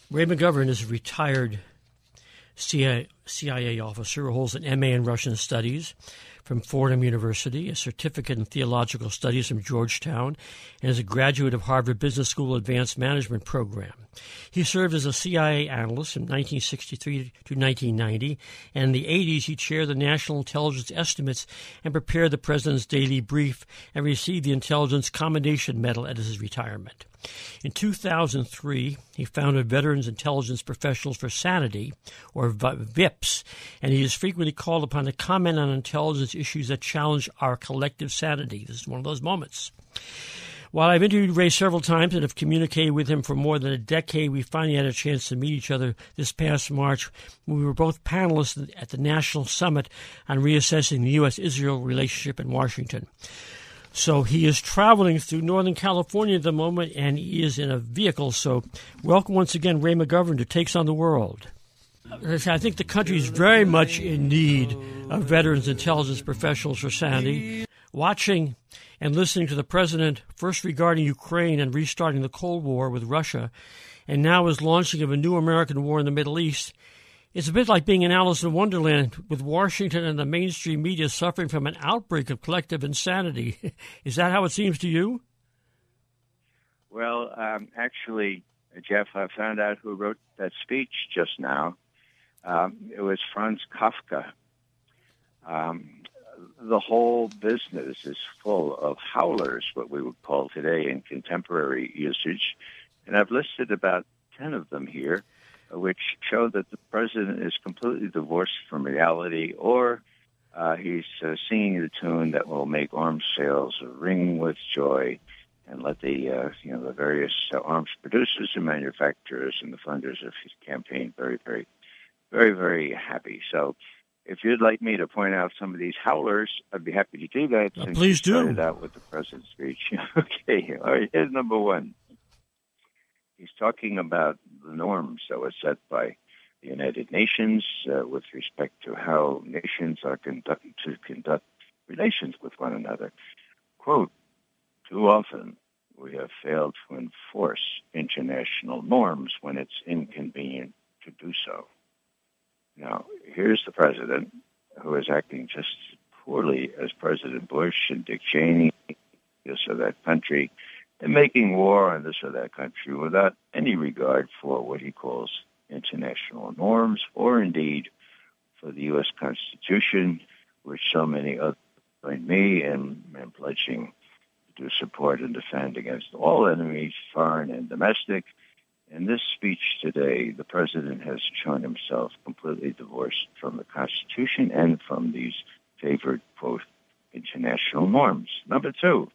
Ray McGovern is a retired CIA officer who holds an MA in Russian Studies from Fordham University, a certificate in theological studies from Georgetown, and is a graduate of Harvard Business School Advanced Management Program. He served as a CIA analyst from 1963 to 1990, and in the 80s he chaired the National Intelligence Estimates and prepared the President's Daily Brief and received the Intelligence Commendation Medal at his retirement. In 2003, he founded Veterans Intelligence Professionals for Sanity, or VIPS, and he is frequently called upon to comment on intelligence issues that challenge our collective sanity. This is one of those moments. While I've interviewed Ray several times and have communicated with him for more than a decade, we finally had a chance to meet each other this past March when we were both panelists at the National Summit on Reassessing the U.S.-Israel Relationship in Washington. So he is traveling through Northern California at the moment, and he is in a vehicle. So welcome once again, Ray McGovern, to Takes on the World. I think the country is very much in need of Veterans Intelligence Professionals for Sanity. Watching and listening to the President first regarding Ukraine and restarting the Cold War with Russia, and now his launching of a new American war in the Middle East, it's a bit like being in Alice in Wonderland, with Washington and the mainstream media suffering from an outbreak of collective insanity. Is that how it seems to you? Well, actually, Jeff, I found out who wrote that speech just now. It was Franz Kafka. The whole business is full of howlers, what we would call today in contemporary usage. And I've listed about 10 of them here, which show that the president is completely divorced from reality, or he's singing the tune that will make arms sales ring with joy and let the various arms producers and manufacturers and the funders of his campaign very, very, very, very happy. So if you'd like me to point out some of these howlers, I'd be happy to do that. Please do. Started out with the president's speech. Okay, all right, here's number one. He's talking about the norms that were set by the United Nations with respect to how nations are to conduct relations with one another. Quote, "Too often we have failed to enforce international norms when it's inconvenient to do so." Now, here's the president who is acting just as poorly as President Bush and Dick Cheney, this or that country, and making war on this or that country without any regard for what he calls international norms, or indeed for the U.S. Constitution, which so many others join me in pledging to support and defend against all enemies, foreign and domestic. In this speech today, the president has shown himself completely divorced from the Constitution and from these favored, quote, international norms. Number two,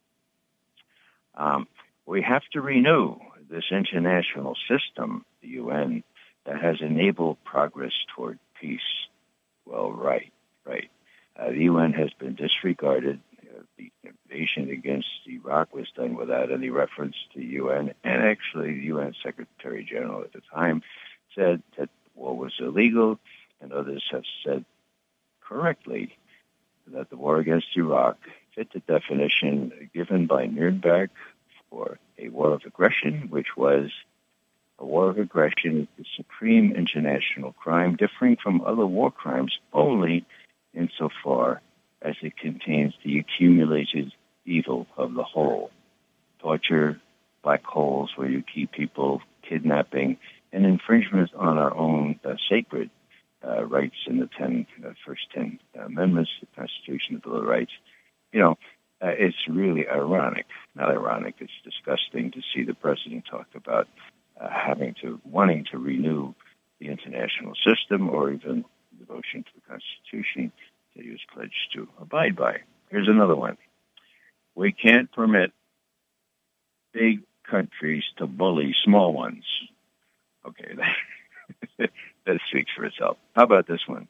we have to renew this international system, the UN, that has enabled progress toward peace. Well, right. The UN has been disregarded. The invasion against Iraq was done without any reference to the UN, and actually the UN Secretary General at the time said that war was illegal, and others have said correctly that the war against Iraq fit the definition given by Nuremberg for a war of aggression, which was a war of aggression, the supreme international crime, differing from other war crimes only insofar as it contains the accumulated evil of the whole. Torture, black holes where you keep people, kidnapping, and infringements on our own sacred rights in the first 10 amendments to the Constitution, the Bill of Rights. It's really ironic. Not ironic, it's disgusting to see the president talk about wanting to renew the international system or even devotion to the Constitution that he was pledged to abide by. Here's another one. We can't permit big countries to bully small ones. Okay, that speaks for itself. How about this one?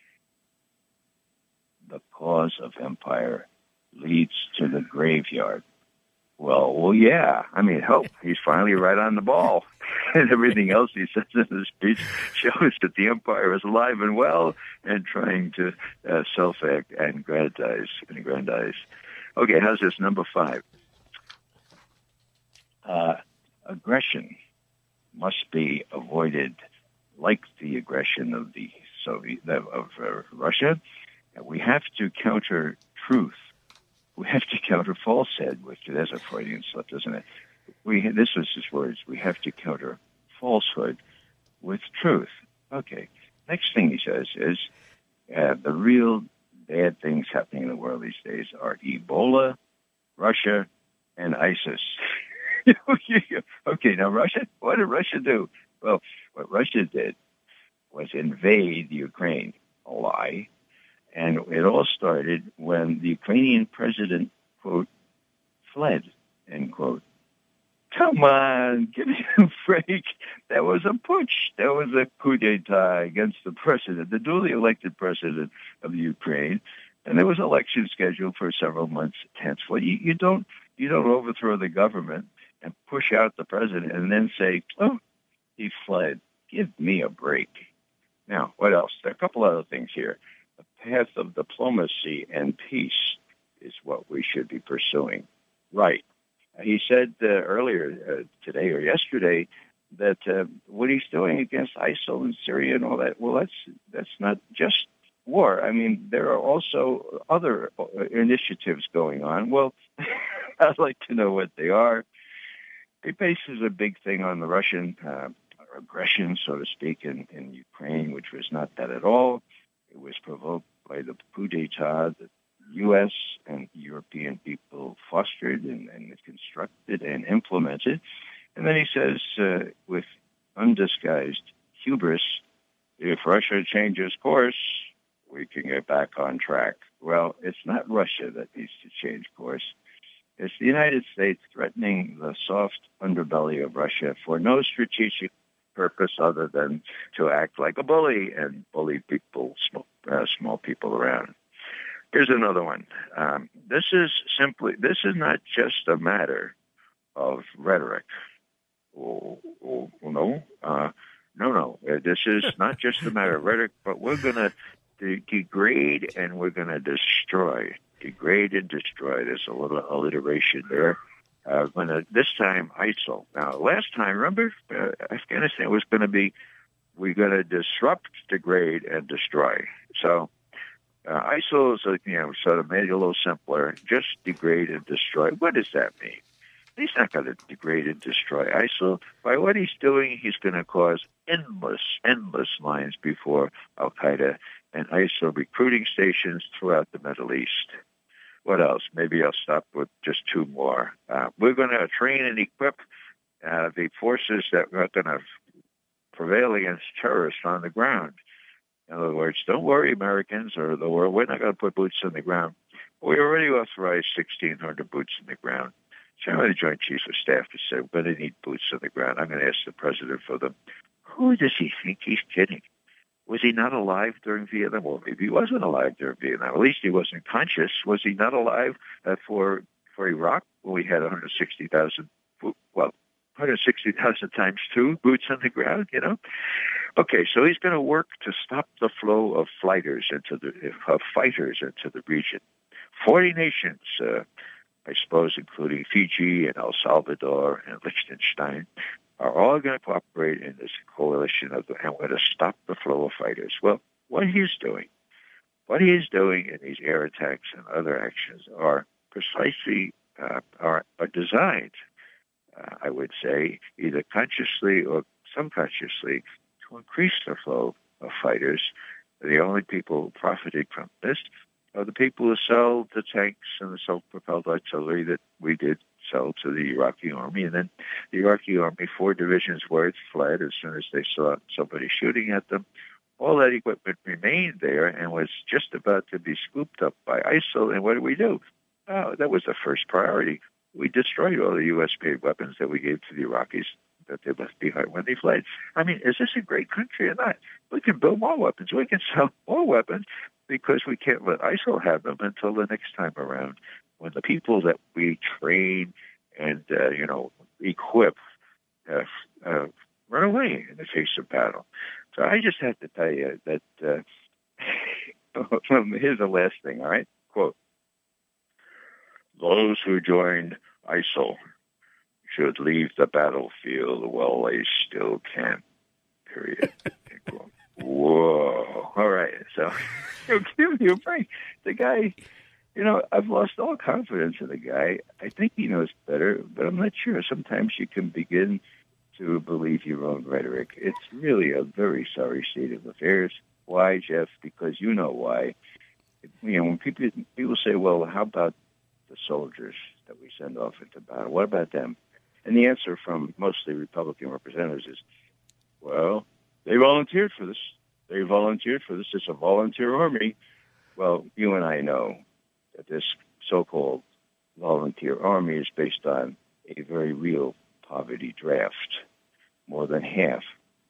The cause of empire leads to the graveyard. Well, yeah. I mean, he's finally right on the ball. And everything else he says in the speech shows that the empire is alive and well and trying to self-aggrandize. Okay, how's this? Number 5. Aggression must be avoided, like the aggression of the Russia. And we have to counter truth. We have to counter falsehood, which is a Freudian slip, isn't it? This was his words. We have to counter falsehood with truth. Okay. Next thing he says is the real bad things happening in the world these days are Ebola, Russia, and ISIS. Okay, now Russia, what did Russia do? Well, what Russia did was invade Ukraine, a lie. And it all started when the Ukrainian president, quote, fled, end quote. Come on, give me a break. That was a putsch. That was a coup d'etat against the president, the duly elected president of the Ukraine. And there was an election scheduled for several months hence. Well, you don't overthrow the government and push out the president and then say, oh, he fled. Give me a break. Now, what else? There are a couple other things here. The path of diplomacy and peace is what we should be pursuing. Right. He said earlier today or yesterday that what he's doing against ISIL in Syria and all that, well, that's not just war. I mean, there are also other initiatives going on. Well, I'd like to know what they are. It bases a big thing on the Russian aggression, so to speak, in Ukraine, which was not that at all. It was provoked by the coup d'etat that U.S. and European people fostered and constructed and implemented. And then he says, with undisguised hubris, if Russia changes course, we can get back on track. Well, it's not Russia that needs to change course. It's the United States threatening the soft underbelly of Russia for no strategic purpose other than to act like a bully and bully people, small people around. Here's another one. This is not just a matter of rhetoric. No. This is not just a matter of rhetoric, but we're going to degrade and we're going to destroy. Degrade and destroy. There's a little alliteration there. This time, ISIL. Now, last time, remember, Afghanistan was going to be, we're going to disrupt, degrade, and destroy. So, ISIL is, sort of made it a little simpler. Just degrade and destroy. What does that mean? He's not going to degrade and destroy ISIL. By what he's doing, he's going to cause endless lines before Al-Qaeda and ISIL recruiting stations throughout the Middle East. What else? Maybe I'll stop with just two more. We're going to train and equip the forces that are going to prevail against terrorists on the ground. In other words, don't worry, Americans or the world, we're not going to put boots on the ground. We already authorized 1,600 boots on the ground. Chairman of the Joint Chiefs of Staff has said, we're going to need boots on the ground. I'm going to ask the president for them. Who does he think he's kidding? Was he not alive during Vietnam? Well, maybe he wasn't alive during Vietnam. At least he wasn't conscious. Was he not alive for Iraq when we had 160,000 times two boots on the ground, Okay, so he's going to work to stop the flow of fighters into the region. 40 nations, I suppose, including Fiji and El Salvador and Liechtenstein, are all going to cooperate in this coalition and we're going to stop the flow of fighters. Well, what he's doing in these air attacks and other actions are precisely are designed, I would say, either consciously or subconsciously, to increase the flow of fighters. The only people profiting from this are the people who sell the tanks and the self-propelled artillery that we did sell to the Iraqi army. And then the Iraqi army, 4 divisions worth, fled as soon as they saw somebody shooting at them. All that equipment remained there and was just about to be scooped up by ISIL. And what did we do? Oh, that was the first priority. We destroyed all the U.S.-made weapons that we gave to the Iraqis that they left behind when they fled. I mean, is this a great country or not? We can build more weapons. We can sell more weapons because we can't let ISIL have them until the next time around when the people that we train and, equip run away in the face of battle. So I just have to tell you that here's the last thing, all right? Quote, those who joined ISIL should leave the battlefield while they still can. Period. Whoa. All right. So, give me a break. The guy, I've lost all confidence in the guy. I think he knows better, but I'm not sure. Sometimes you can begin to believe your own rhetoric. It's really a very sorry state of affairs. Why, Jeff? Because you know why. When people say, well, how about the soldiers that we send off into battle? What about them? And the answer from mostly Republican representatives is, well, they volunteered for this. They volunteered for this. It's a volunteer army. Well, you and I know that this so-called volunteer army is based on a very real poverty draft. More than half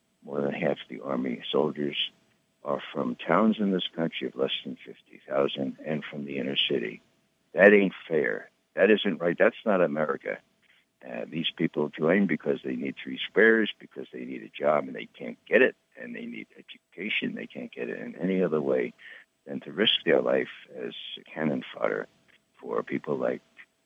the Army soldiers are from towns in this country of less than 50,000 and from the inner city. That ain't fair. That isn't right. That's not America. These people join because they need three squares, because they need a job and they can't get it, and they need education. They can't get it in any other way than to risk their life as cannon fodder for people like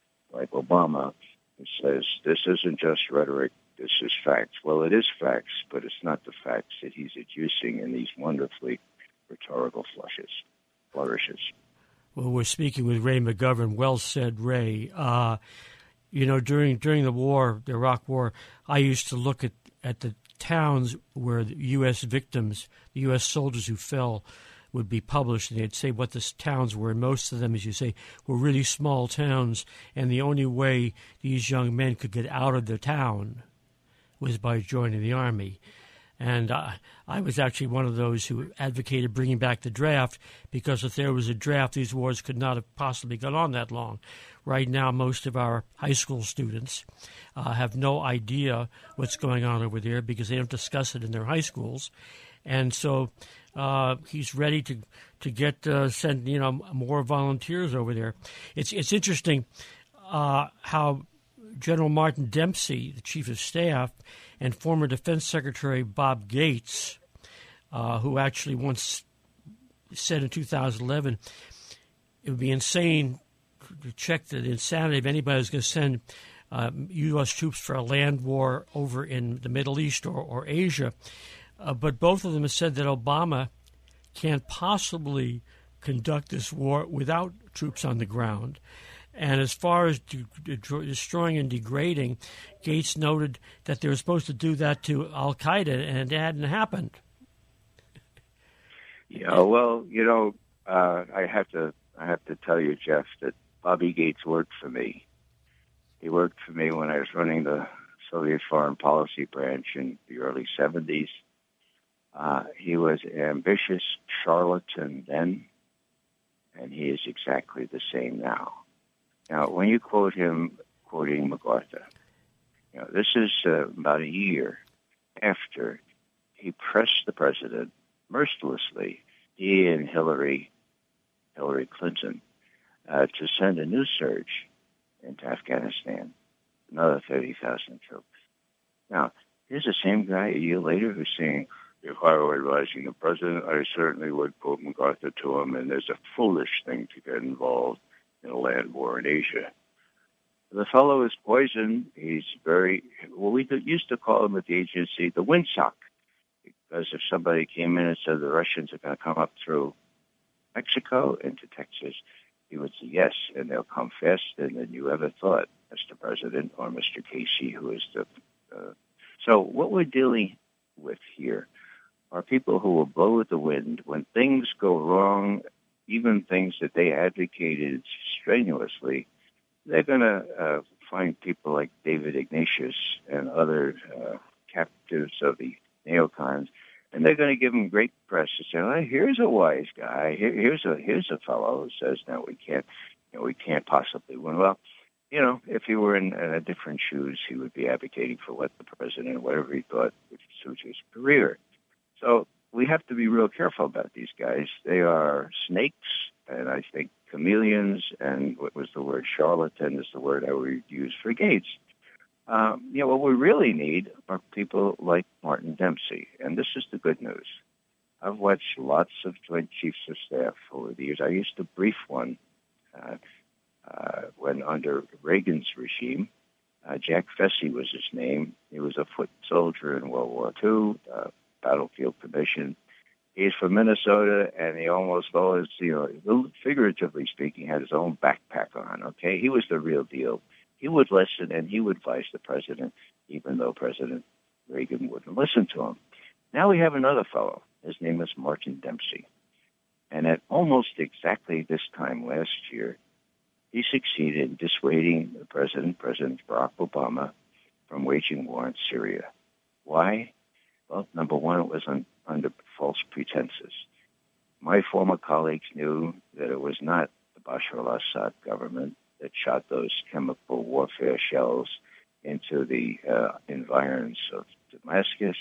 Obama, who says this isn't just rhetoric, this is facts. Well, it is facts, but it's not the facts that he's adducing in these wonderfully rhetorical flourishes. Well, we're speaking with Ray McGovern. Well said, Ray. During the war, the Iraq War, I used to look at the towns where the U.S. victims, the U.S. soldiers who fell, would be published, and they'd say what the towns were. And most of them, as you say, were really small towns, and the only way these young men could get out of the town was by joining the Army. And I was actually one of those who advocated bringing back the draft, because if there was a draft, these wars could not have possibly gone on that long. Right now, most of our high school students have no idea what's going on over there because they don't discuss it in their high schools. And so he's ready to send more volunteers over there. It's interesting how General Martin Dempsey, the Chief of Staff, and former Defense Secretary Bob Gates, who actually once said in 2011 it would be insane to check the insanity of anybody who's going to send U.S. troops for a land war over in the Middle East or Asia. But both of them have said that Obama can't possibly conduct this war without troops on the ground. And as far as destroying and degrading, Gates noted that they were supposed to do that to Al-Qaeda, and it hadn't happened. Yeah, well, I have to tell you, Jeff, that Bobby Gates worked for me. He worked for me when I was running the Soviet Foreign Policy branch in the early 70s. He was an ambitious charlatan then, and he is exactly the same now. Now, when you quote him quoting MacArthur, this is about a year after he pressed the president mercilessly, he and Hillary Clinton, to send a new surge into Afghanistan, another 30,000 troops. Now, here's the same guy a year later who's saying, if I were advising the president, I certainly would quote MacArthur to him, and there's a foolish thing to get involved in a land war in Asia. The fellow is poison. He's we used to call him at the agency the windsock, because if somebody came in and said the Russians are going to come up through Mexico into Texas, he would say yes, and they'll come faster than you ever thought, Mr. President, or Mr. Casey, who is the... So what we're dealing with here are people who will blow with the wind when things go wrong, even things that they advocated strenuously. They're going to find people like David Ignatius and other captives of the neocons, and they're going to give them great press to say, "Oh, here's a wise guy. Here's a fellow who says, no, we can't possibly win." Well, if he were in different shoes, he would be advocating for what the president, whatever he thought would suit his career. So we have to be real careful about these guys. They are snakes, and I think chameleons, and what was the word? Charlatan is the word I would use for Gates. What we really need are people like Martin Dempsey, and this is the good news. I've watched lots of Joint Chiefs of Staff over the years. I used to brief one when under Reagan's regime, Jack Fessy was his name. He was a foot soldier in World War II, battlefield commission. He's from Minnesota, and he almost always, figuratively speaking, had his own backpack on, okay? He was the real deal. He would listen, and he would advise the president, even though President Reagan wouldn't listen to him. Now we have another fellow. His name is Martin Dempsey. And at almost exactly this time last year, he succeeded in dissuading the President Barack Obama, from waging war in Syria. Why? Well, number one, it was under false pretenses. My former colleagues knew that it was not the Bashar al-Assad government that shot those chemical warfare shells into the environs of Damascus.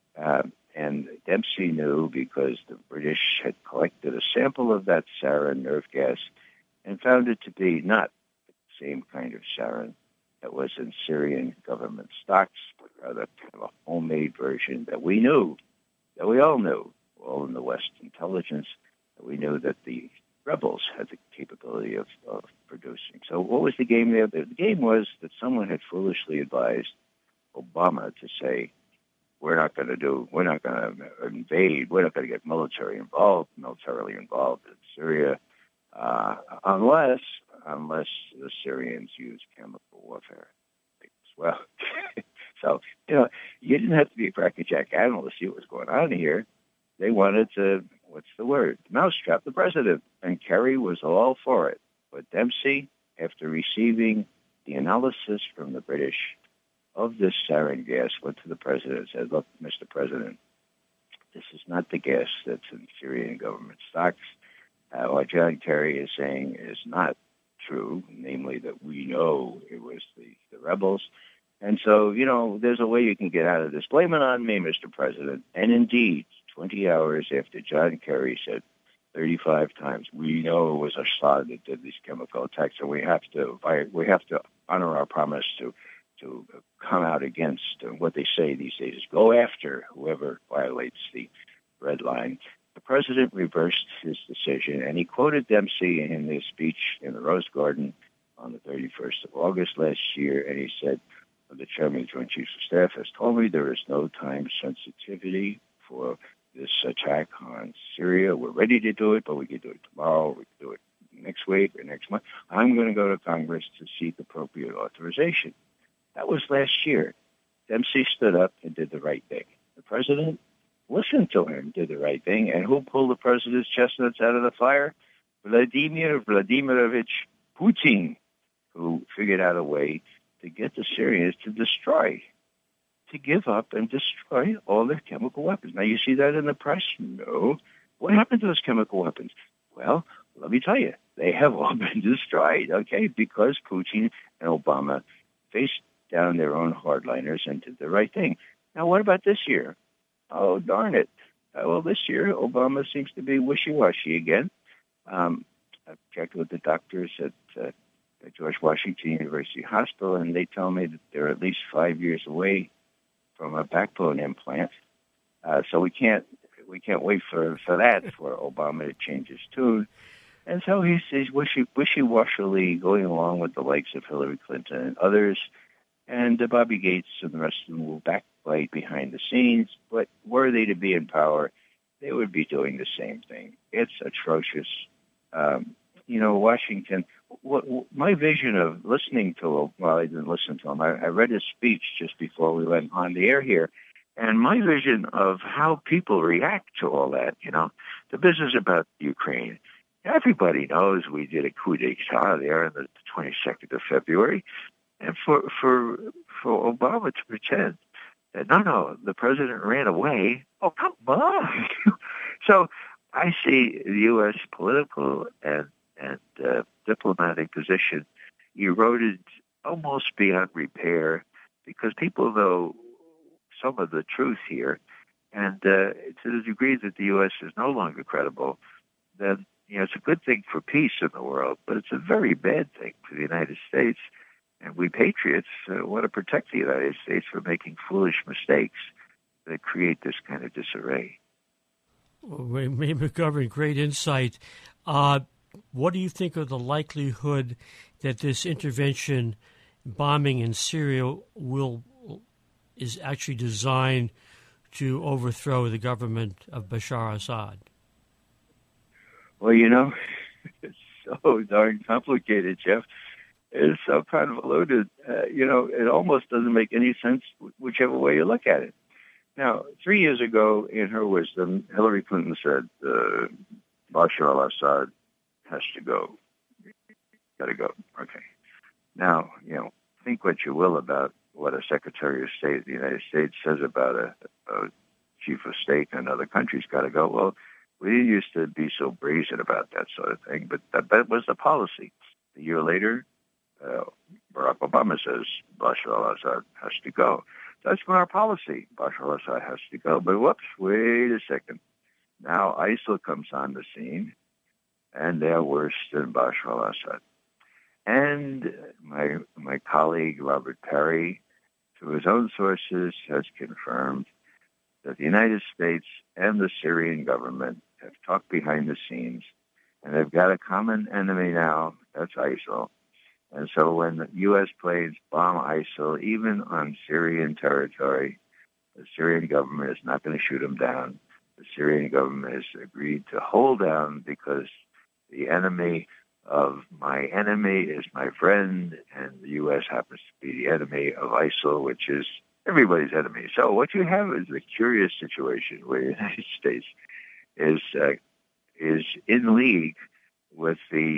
And Dempsey knew because the British had collected a sample of that sarin nerve gas and found it to be not the same kind of sarin that was in Syrian government stocks, but rather kind of a homemade version that we knew, that we all knew, all in the West intelligence, that we knew that the rebels had the capability of producing. So what was the game there? The game was that someone had foolishly advised Obama to say, we're not going to invade, we're not going to get militarily involved in Syria, unless the Syrians use chemical warfare. Well, so, you didn't have to be a crackerjack analyst to see what was going on here. They wanted to, mousetrap the president. And Kerry was all for it. But Dempsey, after receiving the analysis from the British of this sarin gas, went to the president and said, look, Mr. President, this is not the gas that's in Syrian government stocks. What John Kerry is saying is not true, namely that we know it was the rebels. And so, there's a way you can get out of this. Blame it on me, Mr. President. And indeed, 20 hours after John Kerry said 35 times, we know it was Assad that did these chemical attacks, and we have to honor our promise to come out against what they say these days is go after whoever violates the red line. The president reversed his decision, and he quoted Dempsey in his speech in the Rose Garden on the 31st of August last year, and he said, the chairman of the Joint Chiefs of Staff has told me there is no time sensitivity for this attack on Syria. We're ready to do it, but we can do it tomorrow, we can do it next week or next month. I'm going to go to Congress to seek appropriate authorization. That was last year. Dempsey stood up and did the right thing. The president listened to him, did the right thing, and who pulled the president's chestnuts out of the fire? Vladimir Vladimirovich Putin, who figured out a way to get the Syrians to give up and destroy all their chemical weapons. Now, you see that in the press? No. What happened to those chemical weapons? Well, let me tell you, they have all been destroyed, okay, because Putin and Obama faced down their own hardliners and did the right thing. Now, what about this year? Oh, darn it. Well, this year, Obama seems to be wishy-washy again. I've checked with the doctors at George Washington University Hospital, and they tell me that they're at least 5 years away from a backbone implant. So we can't wait for that, for Obama to change his tune. And so he's wishy-washily going along with the likes of Hillary Clinton and others, and Bobby Gates and the rest of them will backbite behind the scenes. But were they to be in power, they would be doing the same thing. It's atrocious. Washington, my vision of listening to, I didn't listen to him. I read his speech just before we went on the air here. And my vision of how people react to all that, the business about Ukraine. Everybody knows we did a coup d'etat there on the 22nd of February. And for Obama to pretend that, no, the president ran away. Oh, come on. So I see the U.S. political and diplomatic position eroded almost beyond repair because people know some of the truth here. And to the degree that the U.S. is no longer credible, then it's a good thing for peace in the world, but it's a very bad thing for the United States. And we patriots want to protect the United States from making foolish mistakes that create this kind of disarray. Well, Ray McGovern, great insight. What do you think of the likelihood that this intervention bombing in Syria is actually designed to overthrow the government of Bashar Assad? Well, it's so darn complicated, Jeff. It's so convoluted. It almost doesn't make any sense whichever way you look at it. Now, 3 years ago, in her wisdom, Hillary Clinton said, Bashar al-Assad has to go. Got to go. Okay. Now, think what you will about what a Secretary of State of the United States says about a chief of state in another country's got to go. Well, we didn't used to be so brazen about that sort of thing, but that was the policy. A year later, Barack Obama says Bashar al-Assad has to go. That's been our policy. Bashar al-Assad has to go. But whoops, wait a second. Now ISIL comes on the scene, and they're worse than Bashar al-Assad. And my colleague, Robert Perry, through his own sources, has confirmed that the United States and the Syrian government have talked behind the scenes, and they've got a common enemy now, that's ISIL. And so when the U.S. planes bomb ISIL, even on Syrian territory, the Syrian government is not going to shoot them down. The Syrian government has agreed to hold down because the enemy of my enemy is my friend, and the U.S. happens to be the enemy of ISIL, which is everybody's enemy. So what you have is a curious situation where the United States is in league with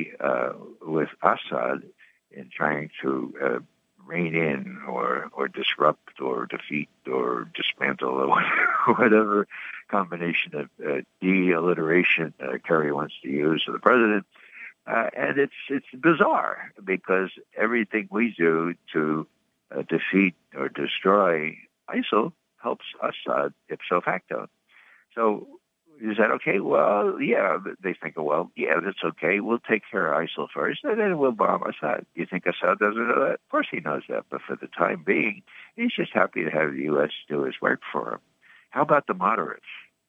Assad in trying to rein in or disrupt or defeat or dismantle or whatever combination of de-alliteration Kerry wants to use for the president. And it's bizarre because everything we do to defeat or destroy ISIL helps Assad ipso facto. So is that okay? Well, yeah, they think, well, yeah, that's okay. We'll take care of ISIL first, and then we'll bomb Assad. You think Assad doesn't know that? Of course he knows that, but for the time being, he's just happy to have the U.S. do his work for him. How about the moderates?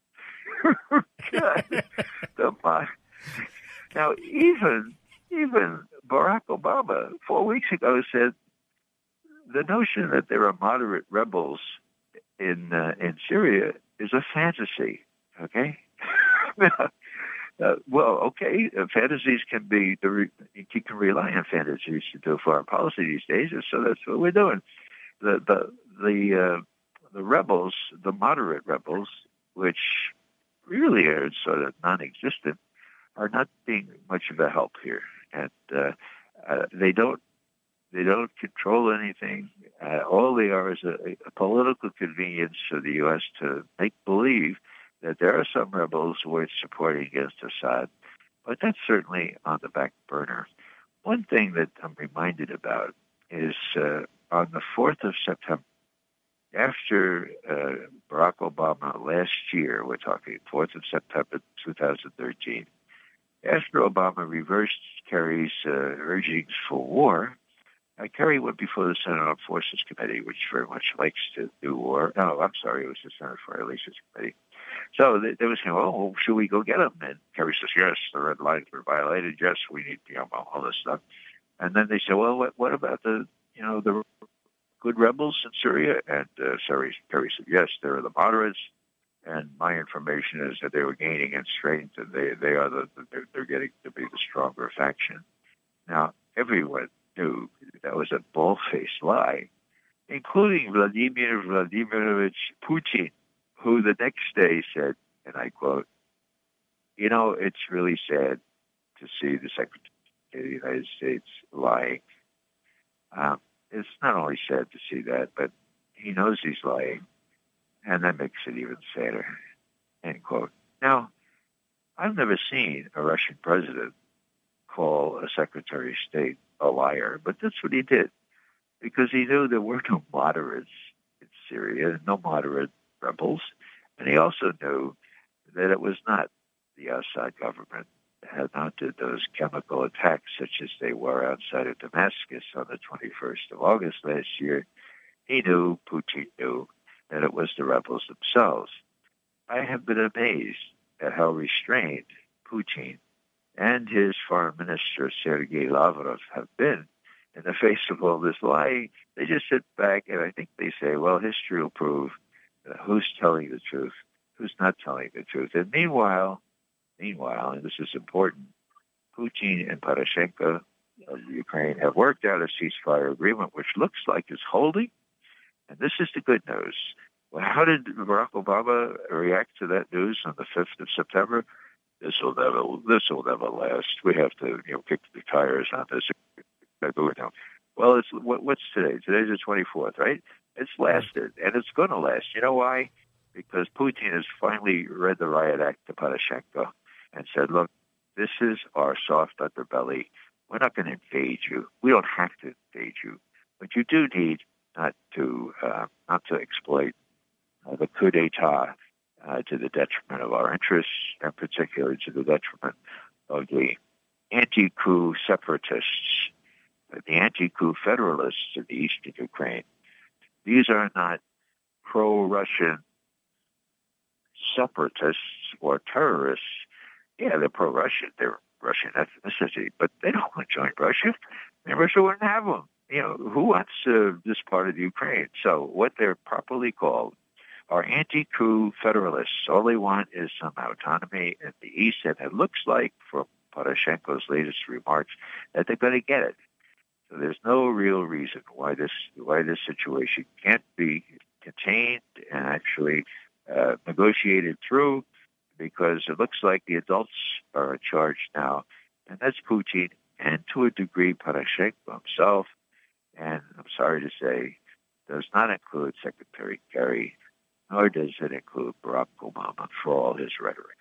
Now, even Barack Obama 4 weeks ago said the notion that there are moderate rebels in Syria is a fantasy. Okay. Fantasies can be you can rely on fantasies to do foreign policy these days, and so that's what we're doing. The rebels, the moderate rebels, which really are sort of non-existent, are not being much of a help here, and they don't control anything. All they are is a political convenience for the U.S. to make believe that there are some rebels worth supporting against Assad, but that's certainly on the back burner. One thing that I'm reminded about is on the 4th of September, after Barack Obama last year, we're talking 4th of September 2013, after Obama reversed Kerry's urgings for war, Kerry went before the Senate Armed Forces Committee, which very much likes to do war. No, I'm sorry, it was the Senate Foreign Relations Committee. So they were saying, well, should we go get them? And Kerry says, yes, the red lines were violated. Yes, we need all this stuff. And then they said, well, what about the good rebels in Syria? And Kerry said, yes, there are the moderates. And my information is that they were gaining in strength, and they're getting to be the stronger faction. Now, everyone knew that was a bald-faced lie, including Vladimir Vladimirovich Putin, who the next day said, and I quote, it's really sad to see the Secretary of the United States lying. It's not only sad to see that, but he knows he's lying, and that makes it even sadder, end quote. Now, I've never seen a Russian president call a Secretary of State a liar, but that's what he did, because he knew there were no moderates in Syria, no moderate rebels, and he also knew that it was not the Assad government that had mounted those chemical attacks such as they were outside of Damascus on the 21st of August last year. He knew, Putin knew, that it was the rebels themselves. I have been amazed at how restrained Putin and his foreign minister, Sergei Lavrov, have been in the face of all this lying, they just sit back and I think they say, well, history will prove who's telling the truth, who's not telling the truth. And meanwhile, and this is important, Putin and Poroshenko of Ukraine have worked out a ceasefire agreement, which looks like is holding. And this is the good news. Well, how did Barack Obama react to that news on the 5th of September? This will never last. We have to, kick the tires on this. Well, what's today? Today's the 24th, right? It's lasted, and it's going to last. You know why? Because Putin has finally read the riot act to Poroshenko and said, look, this is our soft underbelly. We're not going to invade you. We don't have to invade you. But you do need not to exploit the coup d'etat to the detriment of our interests, and particularly to the detriment of the anti-coup separatists, the anti-coup federalists in the eastern Ukraine. These are not pro-Russian separatists or terrorists. Yeah, they're pro-Russian. They're Russian ethnicity, but they don't want to join Russia. And Russia wouldn't have them. Who wants this part of the Ukraine? So what they're properly called are anti-coup federalists. All they want is some autonomy in the East, and it looks like, from Poroshenko's latest remarks, that they're going to get it. So there's no real reason why this situation can't be contained and actually negotiated through, because it looks like the adults are in charge now, and that's Putin and, to a degree, Poroshenko himself, and I'm sorry to say, does not include Secretary Kerry, nor does it include Barack Obama for all his rhetoric.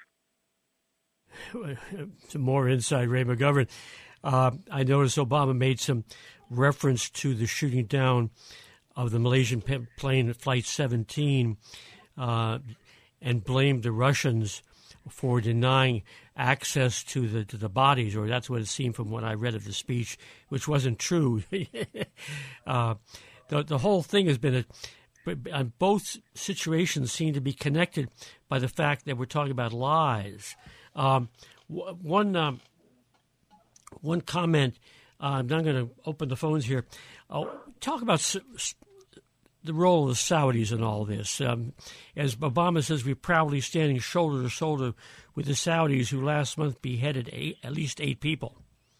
Some more inside Ray McGovern. I noticed Obama made some reference to the shooting down of the Malaysian plane Flight 17 and blamed the Russians for denying access to the bodies, or that's what it seemed from what I read of the speech, which wasn't true. The whole thing has been both situations seem to be connected by the fact that we're talking about lies. One comment. I'm not going to open the phones here. Talk about the role of the Saudis in all this. As Obama says, we're proudly standing shoulder to shoulder with the Saudis, who last month beheaded at least 8 people.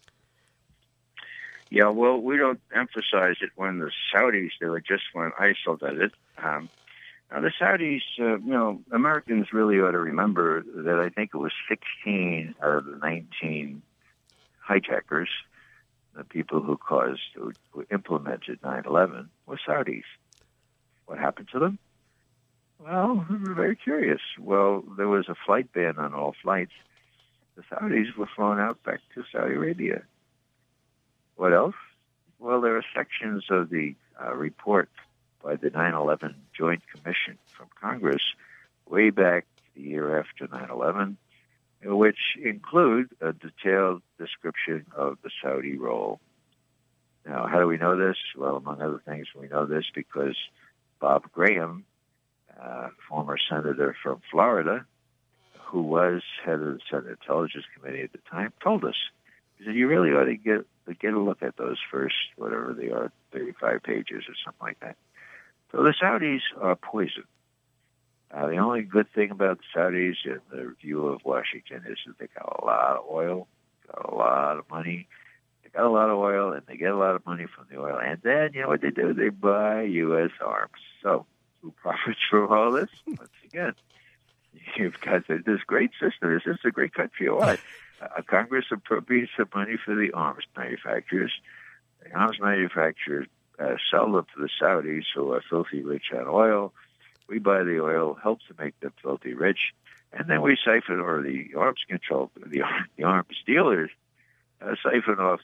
Yeah, well, we don't emphasize it when the Saudis do it, just when ISIL does it. Now, the Saudis, Americans really ought to remember that I think it was 16 out of the 19 hijackers, the people who implemented 9/11, were Saudis. What happened to them? Well, we were very curious. Well, there was a flight ban on all flights. The Saudis were flown out back to Saudi Arabia. What else? Well, there are sections of the report by the 9/11 Joint Commission from Congress way back the year after 9/11, which include a detailed description of the Saudi role. Now, how do we know this? Well, among other things, we know this because Bob Graham, former senator from Florida, who was head of the Senate Intelligence Committee at the time, told us. He said, you really ought to get a look at those first, whatever they are, 35 pages or something like that. So the Saudis are poison. The only good thing about the Saudis, in the view of Washington, is that they got a lot of oil, got a lot of money. They got a lot of oil, and they get a lot of money from the oil. And then, you know what they do? They buy U.S. arms. So who profits from all this? Once again, you've got this great system. This is a great country. What? Congress appropriates some money for the arms manufacturers. The arms manufacturers sell them to the Saudis, who are filthy rich on oil. We buy the oil, help to make them filthy rich, and then we siphon, or the arms control, the arms dealers siphon off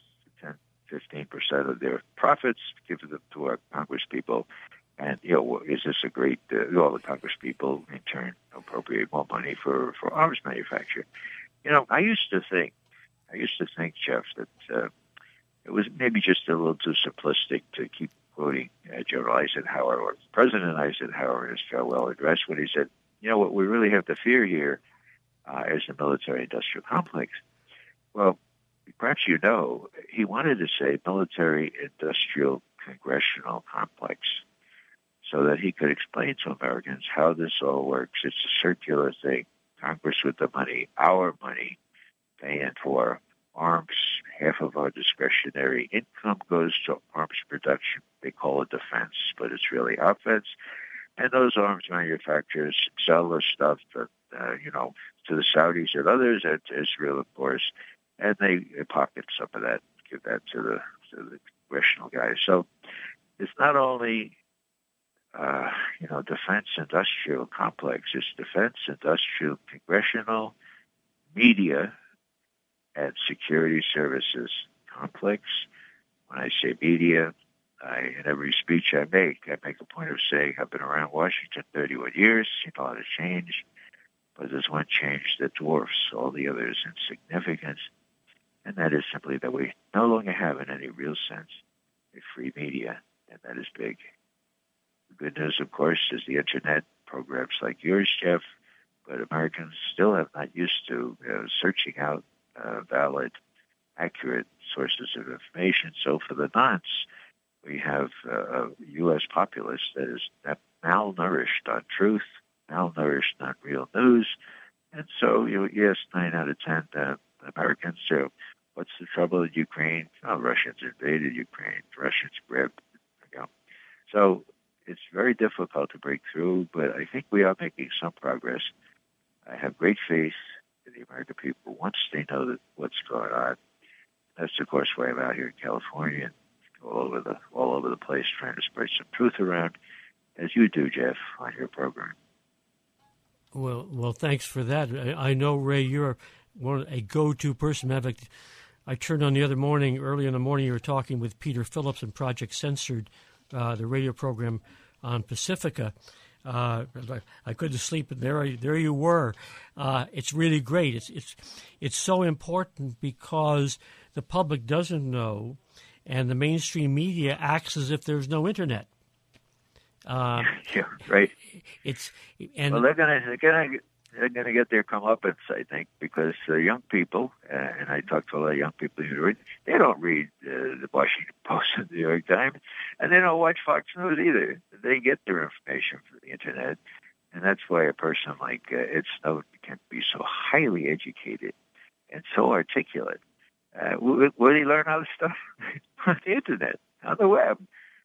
10-15% of their profits, give them to our Congress people. And, is this a great, all the Congress people in turn appropriate more money for arms manufacture. I used to think, Jeff, that it was maybe just a little too simplistic to keep quoting General Eisenhower or President Eisenhower in his farewell address when he said, what we really have to fear here is the military-industrial complex. Well, perhaps you know, he wanted to say military-industrial congressional complex so that he could explain to Americans how this all works. It's a circular thing. Congress with the money, our money, paying for arms. Half of our discretionary income goes to arms production. They call it defense, but it's really offense. And those arms manufacturers sell the stuff that, to the Saudis and others, and to Israel, of course, and they pocket some of that, give that to the congressional guys. So it's not only, defense industrial complex, it's defense industrial congressional media and security services complex. When I say media, in every speech I make a point of saying I've been around Washington 31 years, seen a lot of change, but there's one change that dwarfs all the others in significance, and that is simply that we no longer have, in any real sense, a free media, and that is big. The good news, of course, is the Internet, programs like yours, Jeff, but Americans still have not used to searching out valid, accurate sources of information. So for the nonce, we have a U.S. populace that is malnourished on truth, malnourished on real news. And so you ask 9 out of 10 Americans, what's the trouble in Ukraine? Oh, Russians invaded Ukraine. Russians grabbed. So it's very difficult to break through, but I think we are making some progress. I have great faith in the American people once they know that what's going on. That's, of course, why I'm out here in California and all over the place trying to spread some truth around, as you do, Jeff, on your program. Well, thanks for that. I know, Ray, you're a go-to person. I turned on the other morning, early in the morning, you were talking with Peter Phillips and Project Censored, the radio program on Pacifica. I couldn't sleep, and there you were. It's really great. It's so important because the public doesn't know, and the mainstream media acts as if there's no internet. Yeah, right. Well, they're gonna get their comeuppance, I think, because young people, and I talk to a lot of young people who they don't read the Washington Post and the New York Times, and they don't watch Fox News either. They get their information from the internet, and that's why a person like Ed Snowden can be so highly educated and so articulate. Where did he learn all this stuff? On the internet, on the web.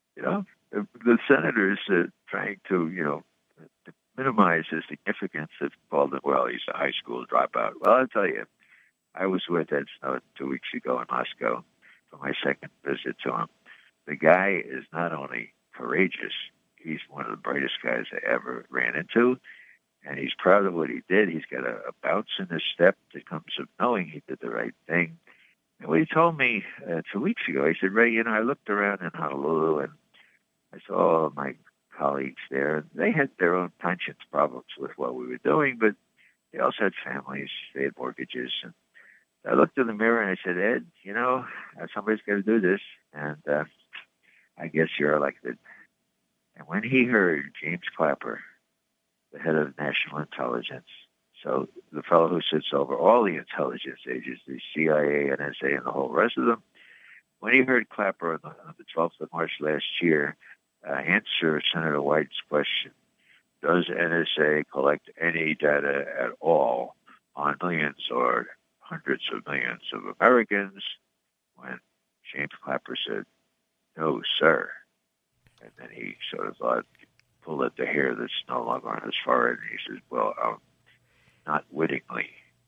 The senators trying to, minimize the significance of called him, well, he's a high school dropout. Well, I'll tell you, I was with Ed Snowden 2 weeks ago in Moscow for my second visit to him. The guy is not only courageous, he's one of the brightest guys I ever ran into, and he's proud of what he did. He's got a bounce in his step that comes of knowing he did the right thing. And what he told me 2 weeks ago, he said, Ray, I looked around in Honolulu and I saw all of my colleagues there. They had their own conscience problems with what we were doing, but they also had families. They had mortgages. And I looked in the mirror and I said, Ed, somebody's got to do this, and I guess you're elected. And when he heard James Clapper, the head of national intelligence, so the fellow who sits over all the intelligence agencies, CIA, NSA, and the whole rest of them, when he heard Clapper on the 12th of March last year answer Senator Wyden's question, does NSA collect any data at all on millions or hundreds of millions of Americans? When James Clapper said, no, sir. And then he sort of pulled at the hair that's no longer on his forehead, and he says, well, not wittingly.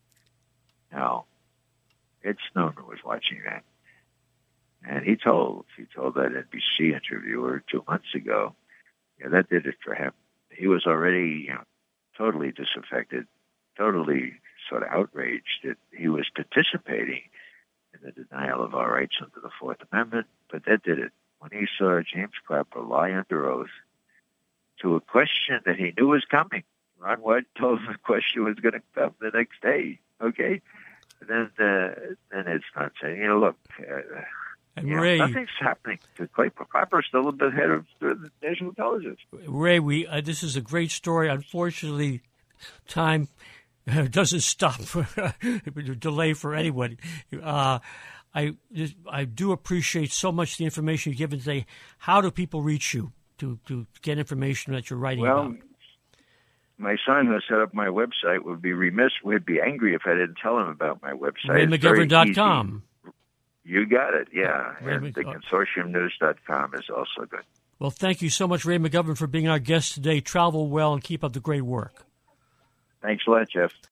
Now, Ed Snowden was watching that. And he told that NBC interviewer 2 months ago, that did it for him. He was already, totally disaffected, totally sort of outraged that he was participating in the denial of our rights under the Fourth Amendment, but that did it. When he saw James Clapper lie under oath to a question that he knew was coming. Ron Wyden told him the question was going to come the next day, okay? And then it's not saying, look... And Ray, nothing's happening. Clapper's still the head of the national intelligence. Ray, this is a great story. Unfortunately, time It doesn't stop for delay for anyone. I do appreciate so much the information you've given today. How do people reach you to get information that you're writing about? My son, who set up my website, would be angry if I didn't tell him about my website. RayMcGovern.com. You got it, yeah. And the consortiumnews.com is also good. Well, thank you so much, Ray McGovern, for being our guest today. Travel well and keep up the great work. Thanks a lot, Jeff.